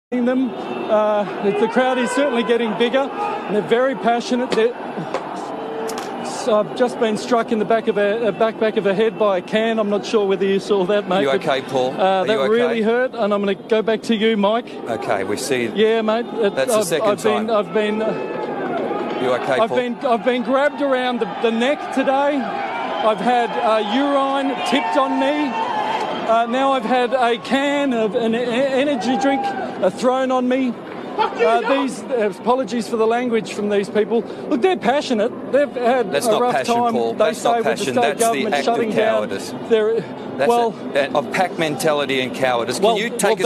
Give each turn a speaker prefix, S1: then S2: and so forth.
S1: them. The crowd is certainly getting bigger, and they're very passionate. I've just been struck in the back of the head by a can. I'm not sure whether you saw that, mate.
S2: You okay, Paul?
S1: That really hurt, and I'm going to go back to you, Mike.
S2: Okay, we see.
S1: Yeah, mate.
S2: That's the second time. You okay, Paul?
S1: I've been grabbed around the neck today. I've had urine tipped on me. Now I've had a can of an energy drink thrown on me. Apologies for the language from these people. Look, they're passionate. They've had
S2: That's
S1: a
S2: not
S1: rough
S2: passion,
S1: time.
S2: Paul.
S1: They
S2: That's
S1: say
S2: not
S1: with
S2: passion.
S1: the state
S2: That's the
S1: government
S2: act
S1: shutting
S2: of
S1: down.
S2: cowardice.
S1: Well,
S2: Of pack mentality and cowardice. Can you take us